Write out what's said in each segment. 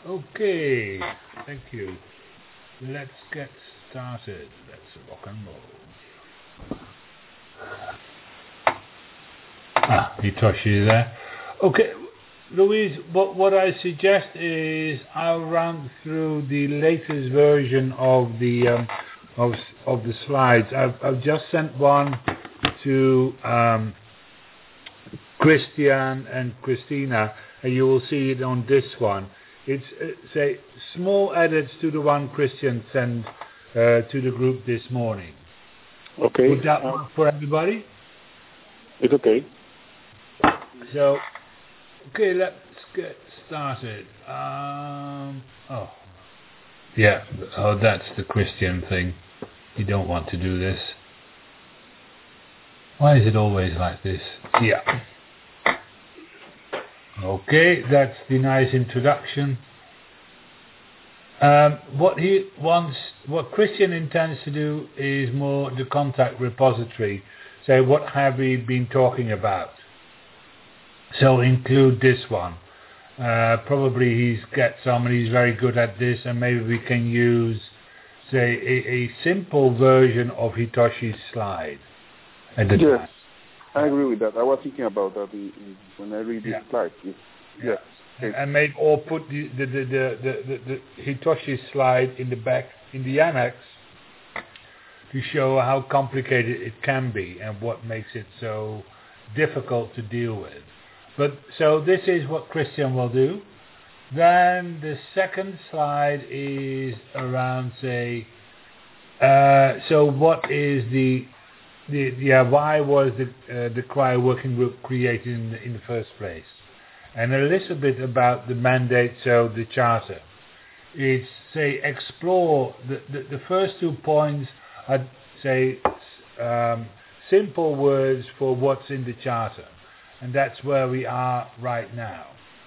Okay, thank you. Let's get started. Let's rock and roll. Hitoshi there. Okay, Louise, what I suggest is I'll run through the latest version of the slides. I've just sent one to Christian and Christina, and you will see it on this one. It's say small edits to the one Christian sent to the group this morning. Okay. Would that work for everybody? It's okay. So, okay, let's get started. That's the Christian thing. You don't want to do this. Why is it always like this? Yeah. Okay, that's the nice introduction. What Christian intends to do is more the contact repository. Say, what have we been talking about? So include this one. Probably he's got some and he's very good at this, and maybe we can use, say, a simple version of Hitoshi's slide. Yes, I agree with that. I was thinking about that when I read this slide. Yes. And maybe or put the Hitoshi slide in the back in the annex to show how complicated it can be and what makes it so difficult to deal with. But so this is what Christian will do. Then the second slide is around, say, so what is why was the CRY working group created in the first place? And a little bit about the mandate, so the charter. It's, say, explore, the first 2 points are, say, simple words for what's in the charter. And that's where we are right now.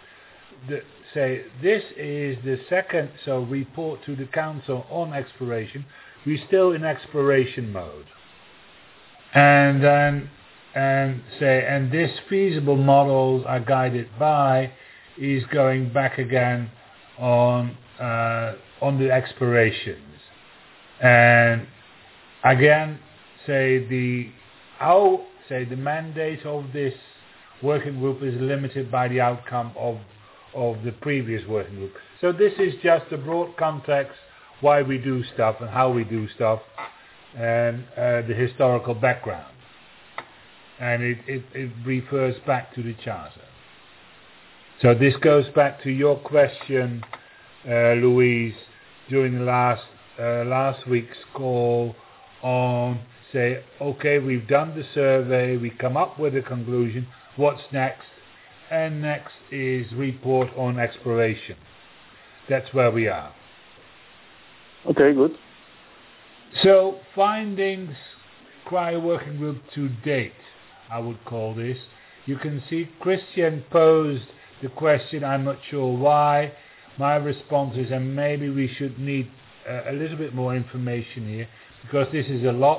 This is the second, so report to the Council on exploration. We're still in exploration mode. And then, and this feasible models are guided by is going back again on the explorations. And again, the mandate of this working group is limited by the outcome of the previous working group. So this is just a broad context why we do stuff and how we do stuff and the historical background. And it refers back to the charter. So this goes back to your question, Louise, during the last week's call on, say, okay, we've done the survey, we come up with a conclusion, what's next? And next is report on exploration. That's where we are. Okay, good. So findings, CRY working group to date, I would call this. You can see Christian posed the question, I'm not sure why. My response is, and maybe we should need a little bit more information here, because this is a lot.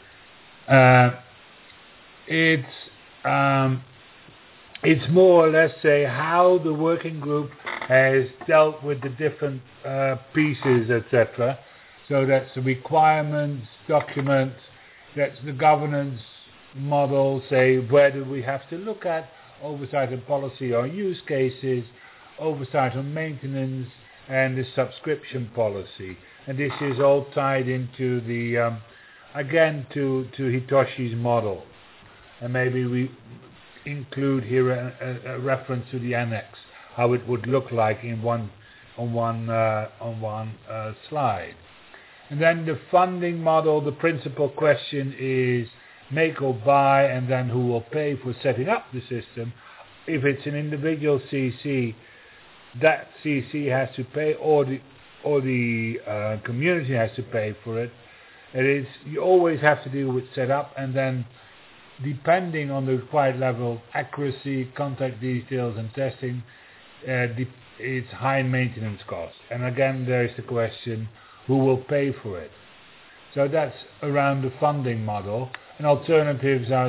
It's more or less, say, how the working group has dealt with the different pieces, etc. So that's the requirements, documents, that's the governance model, say, where do we have to look at oversight and policy on use cases, oversight on maintenance, and the subscription policy. And this is all tied into the, again, to Hitoshi's model. And maybe we include here a reference to the annex, how it would look like on one slide. And then the funding model, the principal question is make or buy, and then who will pay for setting up the system. If it's an individual CC, that CC has to pay, or the community has to pay for it. You always have to deal with setup, and then depending on the required level, accuracy, contact details, and testing, it's high maintenance costs. And again, there is the question, who will pay for it? So that's around the funding model. And alternatives are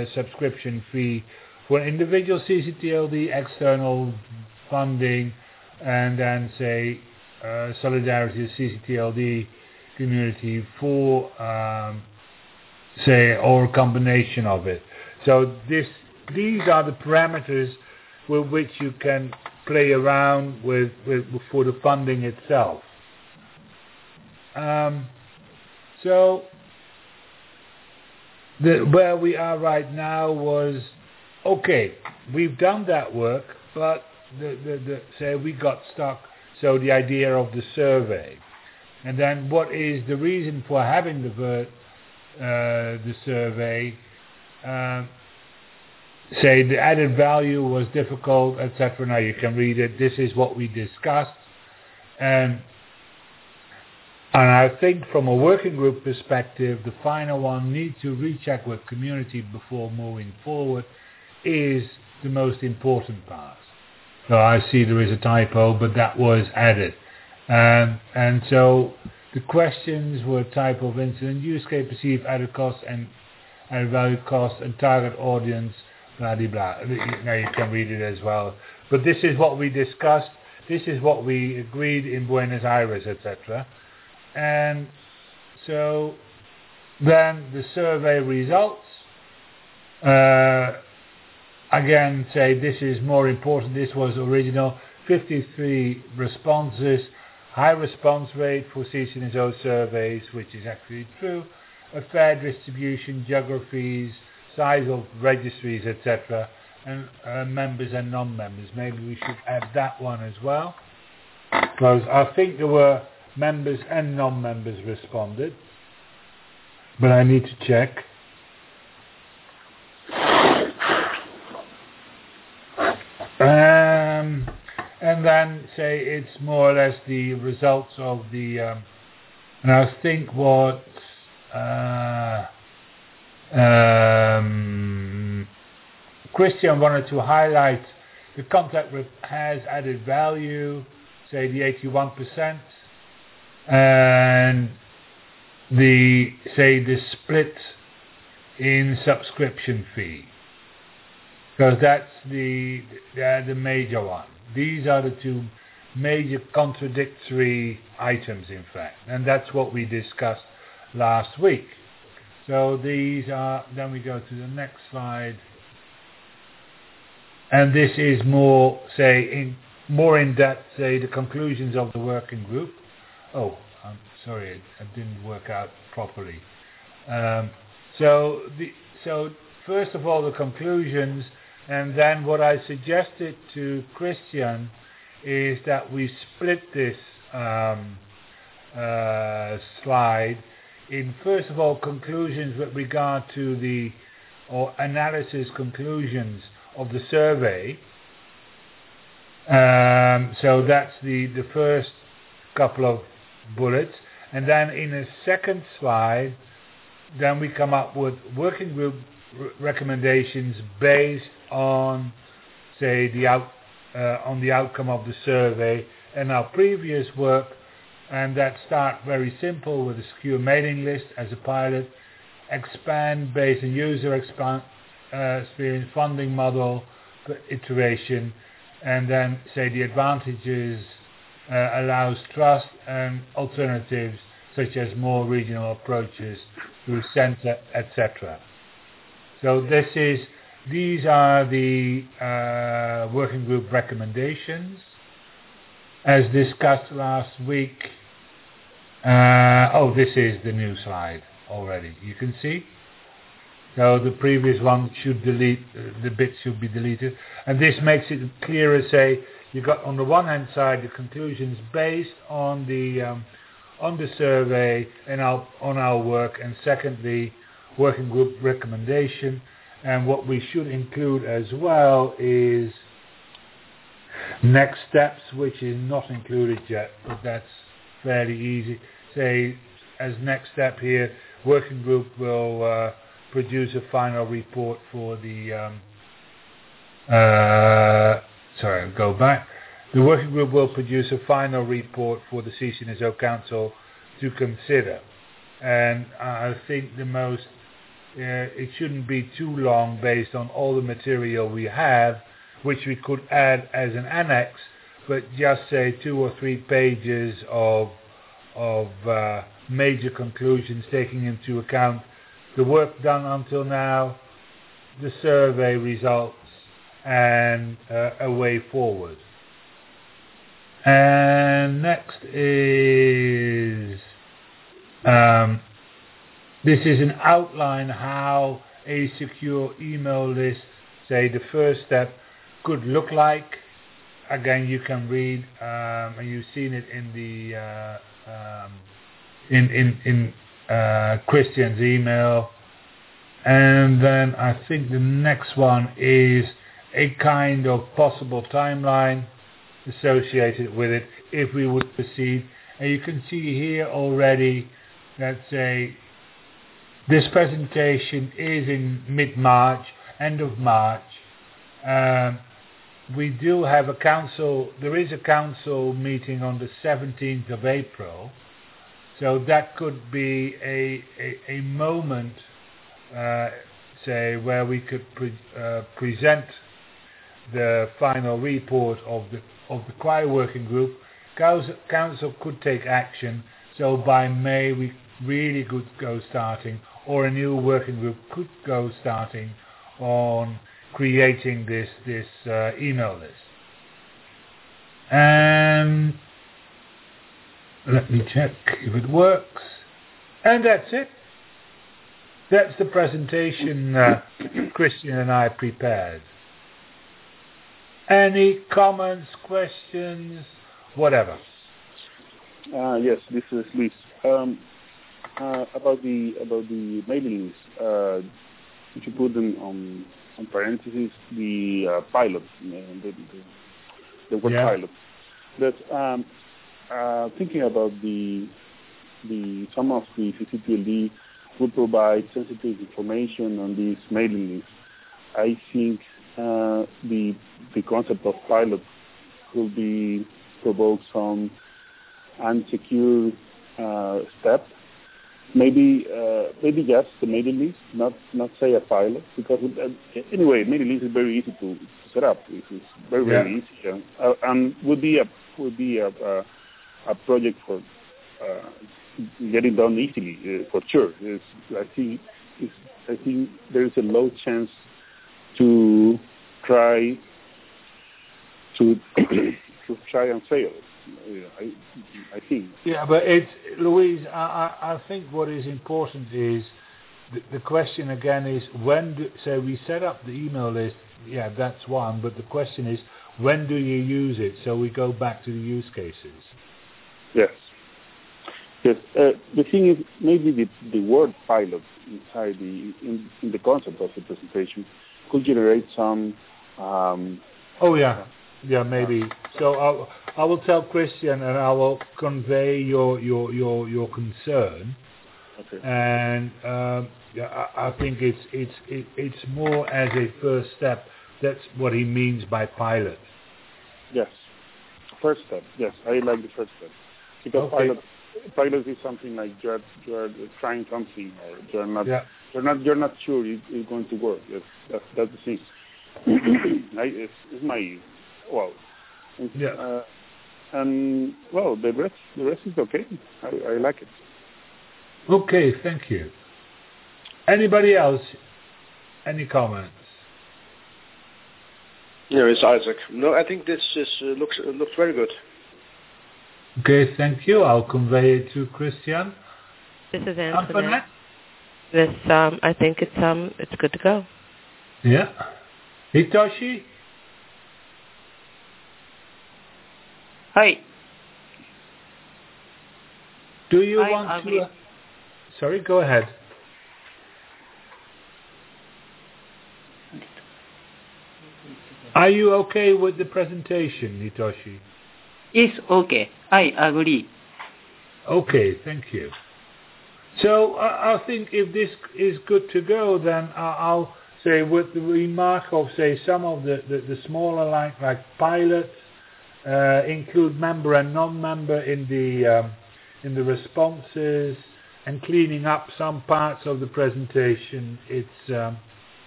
subscription fee for an individual CCTLD, external funding, and then say solidarity of CCTLD community for say, or a combination of it. So these are the parameters with which you can play around with for the funding itself. So where we are right now was, okay, we've done that work, but say we got stuck. So the idea of the survey, and then what is the reason for having the survey? Say the added value was difficult, etc. Now you can read it. This is what we discussed, and I think from a working group perspective, the final one, need to recheck with community before moving forward, is the most important part. So I see there is a typo, but that was added. And so the questions were type of incident, use case, perceived added cost and added value cost, and target audience, blah, blah, blah. Now you can read it as well. But this is what we discussed. This is what we agreed in Buenos Aires, etc. And so then the survey results, again, say this is more important. This was original, 53 responses, high response rate for CCNSO surveys, which is actually true, a fair distribution, geographies, size of registries, etc., and members and non-members. Maybe we should add that one as well, because I think there were members and non-members responded, but I need to check. And then say it's more or less the results of the and I think what Christian wanted to highlight, the contact with has added value, say the 81%, and the split in subscription fee, because that's the major one. These are the two major contradictory items, in fact, and that's what we discussed last week. So these are, then we go to the next slide, and this is more, more in depth, say the conclusions of the working group. Oh, I'm sorry, it didn't work out properly. So first of all, the conclusions, and then what I suggested to Christian is that we split this slide in, first of all, conclusions with regard to or analysis conclusions of the survey. So that's the first couple of bullets, and then in a second slide, then we come up with working group recommendations based on, say, on the outcome of the survey and our previous work, and that start very simple with a secure mailing list as a pilot, expand based on user experience, funding model iteration, and then say the advantages allows trust and alternatives such as more regional approaches through center, etc. So these are the working group recommendations as discussed last week. This is the new slide already. You can see. So the previous one should delete, the bits should be deleted, and this makes it clearer. Say you got on the one hand side the conclusions based on the survey and on our work, and secondly working group recommendation. And what we should include as well is next steps, which is not included yet, but that's fairly easy. Say as next step here, working group will produce a final report for the I'll go back. The working group will produce a final report for the CCNSO Council to consider, and I think it shouldn't be too long based on all the material we have, which we could add as an annex, but just say 2 or 3 pages of major conclusions, taking into account the work done until now, the survey results, and a way forward. And next is this is an outline how a secure email list, say the first step, could look like. Again, you can read, and you've seen it in the in Christian's email. And then I think the next one is a kind of possible timeline associated with it if we would proceed. And you can see here already that this presentation is in mid-March, end of March. We do have there is a council meeting on the 17th of April, so that could be a moment, where we could present the final report of the choir working group. Council could take action, so by May we really could go starting, or a new working group could go starting on creating this email list. And let me check if it works. And that's it. That's the presentation Christian and I prepared. Any comments, questions, whatever? Yes, this is Luis. About the mailing list, you should put them on parentheses the pilot, the web pilot. But thinking about some of the CCTLD will provide sensitive information on this mailing list. I think the concept of pilot could be provoke some unsecure step. Maybe just the mailing list, not say a pilot, because anyway, mailing list is very easy to set up. It's very easy, and would be a project for getting done easily for sure. I think there is a low chance to try and fail. I think. Yeah, but it's Louise. I think what is important is the question again is so we set up the email list. Yeah, that's one. But the question is, when do you use it? So we go back to the use cases. Yes. The thing is, maybe the word pilot inside in the concept of the presentation could generate some. Yeah, maybe. So I will tell Christian, and I will convey your concern. Okay. And I think it's more as a first step. That's what he means by pilot. Yes, first step. Yes, I like the first step, because pilot is something like you're trying something, or you're not sure it's going to work. Yes, that's the thing. It's my. Well, and well, the rest is okay. I like it. Okay, thank you. Anybody else? Any comments? There is Isaac. No, I think this looks very good. Okay, thank you. I'll convey it to Christian. This is Antoinette. This I think it's good to go. Yeah. Hitoshi? Hi. Do you want to... Sorry, go ahead. Are you okay with the presentation, Hitoshi? It's okay. I agree. Okay, thank you. So I think if this is good to go, then I'll say with the remark of, say, some of the smaller like pilots, include member and non-member in the responses, and cleaning up some parts of the presentation. It's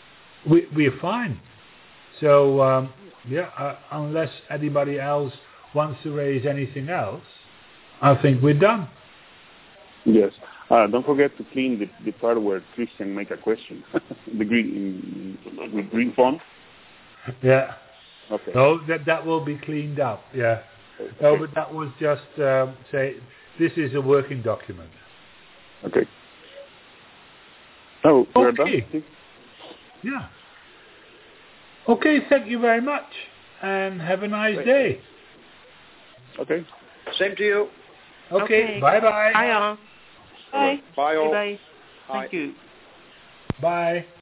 we're fine. So unless anybody else wants to raise anything else, I think we're done. Yes. Don't forget to clean the part where Christian make a question. The green with green font. Yeah. Okay. No, that will be cleaned up. Yeah. Okay. No, but that was just say this is a working document. Okay. Oh, we're Okay. done. Yeah. Okay. Thank you very much, and have a nice day. Okay. Same to you. Okay. Bye bye. Bye all. Bye all. Bye. Bye. Thank you. Bye.